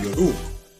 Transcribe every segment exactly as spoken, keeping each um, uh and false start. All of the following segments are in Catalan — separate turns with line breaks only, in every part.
Radio Duc.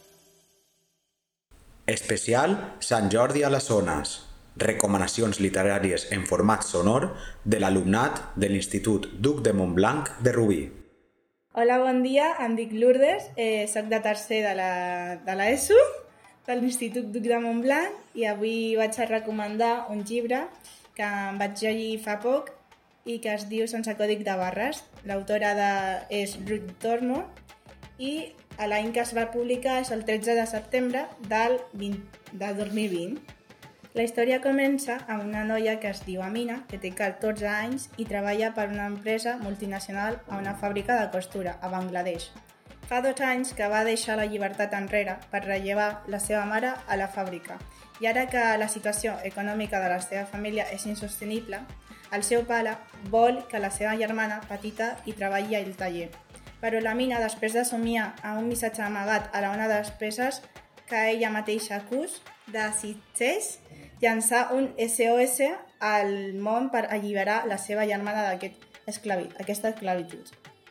Especial Sant Jordi a les Zones. Recomanacions literàries en format sonor de l'alumnat de l'Institut Duc de Montblanc de Rubí.
Hola, bon dia, em dic Lourdes, eh, soc de tercer de la, de l'ESO, de l'Institut Duc de Montblanc, i avui vaig a recomanar un llibre que em vaig llegir fa poc i que es diu Sense còdic de barres. L'autora de, és Ruth Tormo i l'any que es va publicar és el tretze de setembre del, vint, del dos mil vint. La història comença amb una noia que es diu Amina, que té catorze anys i treballa per una empresa multinacional a una fàbrica de costura a Bangladesh. Fa dos anys que va deixar la llibertat enrere per rellevar la seva mare a la fàbrica, i ara que la situació econòmica de la seva família és insostenible, el seu pare vol que la seva germana petita hi treballi al taller. Però la Mina, després de somiar amb un missatge amagat a la una de les peces que ella mateixa acus, decideix llançar un S O S al món per alliberar la seva germana d'aquesta esclavi, esclavitud.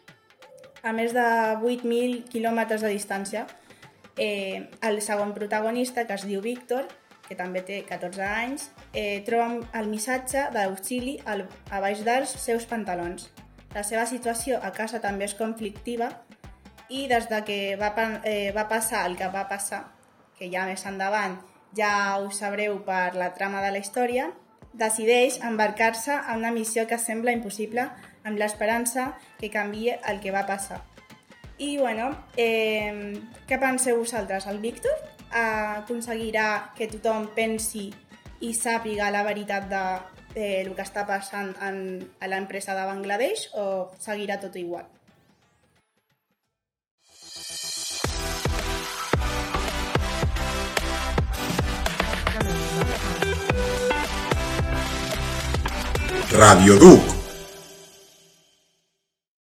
A més de vuit mil quilòmetres de distància, eh, el segon protagonista, que es diu Víctor, que també té catorze anys, eh, troba el missatge d'auxili a baix dels seus pantalons. La seva situació a casa també és conflictiva i des de que va, eh, va passar el que va passar, que ja més endavant ja ho sabreu per la trama de la història, decideix embarcar-se en una missió que sembla impossible amb l'esperança que canvie el que va passar. I, bueno, eh, què penseu vosaltres? El Víctor aconseguirà que tothom pensi i sàpiga la veritat de eh, el que està passant en, a l'empresa de Bangladesh o seguirà tot igual?
Radio Duc.